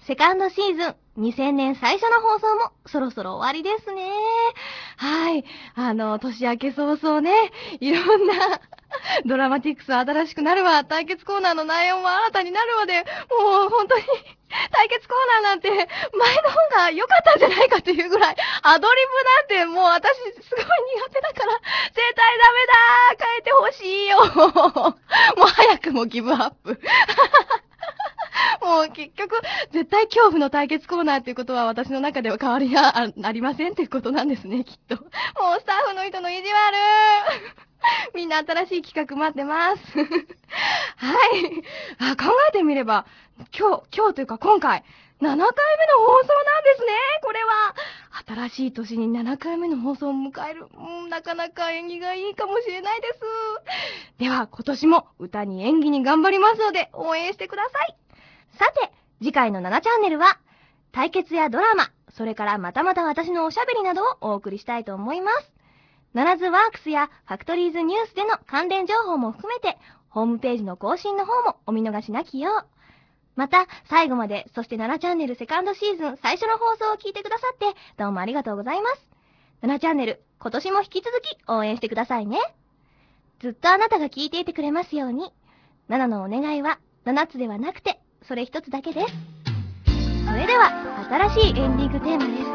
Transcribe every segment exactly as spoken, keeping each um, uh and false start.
セカンドシーズン、にせんねん最初の放送もそろそろ終わりですね。はい。あの、年明け早々ね、いろんなドラマティックス新しくなるわ、対決コーナーの内容も新たになるわで、もう本当に対決コーナーなんて前の方が良かったんじゃないかというぐらい、アドリブなんてもう私すごい苦手だから、絶対ダメだー、変えてほしいよもう早くもギブアップもう結局、絶対恐怖の対決コーナーっていうことは私の中では変わりが あ, ありませんっていうことなんですね、きっと。もうスタッフの人の意地悪みんな新しい企画待ってますはい。あ、考えてみれば、今日、今日というか今回、ななかいめの放送なんですね。これは、新しい年にななかいめの放送を迎える。うん、なかなか縁起がいいかもしれないです。では、今年も歌に演技に頑張りますので、応援してください。さて、次回のななチャンネルは、対決やドラマ、それからまたまた私のおしゃべりなどをお送りしたいと思います。ナナズワークスやファクトリーズニュースでの関連情報も含めて、ホームページの更新の方もお見逃しなきよう。また、最後まで、そしてななチャンネルセカンドシーズン最初の放送を聞いてくださって、どうもありがとうございます。ななチャンネル、今年も引き続き応援してくださいね。ずっとあなたが聞いていてくれますように。ナナのお願いはななつではなくて、それ一つだけです。それでは、新しいエンディングテーマです。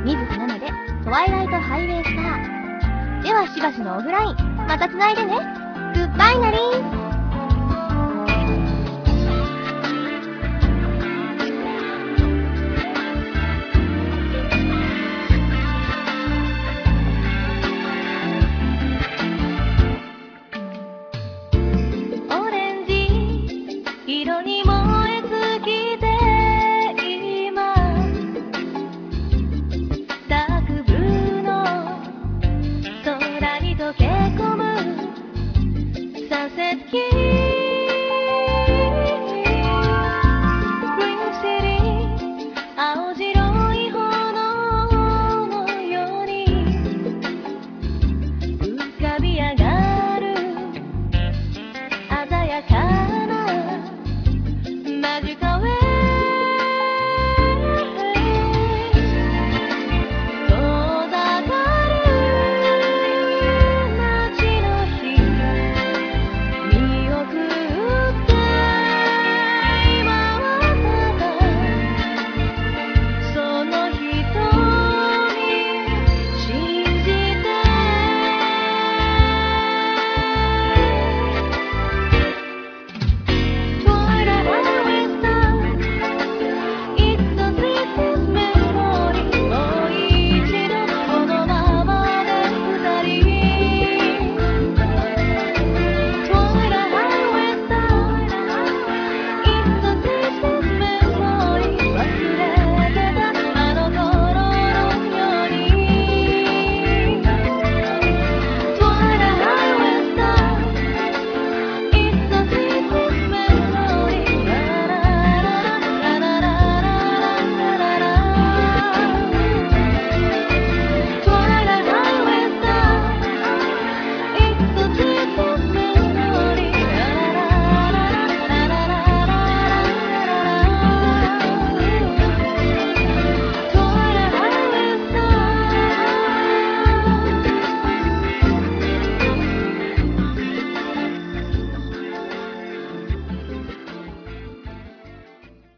水木奈々で、トワイライトハイウェイスター。ではしばしのオフライン、またつないでね。グッバイナリーン。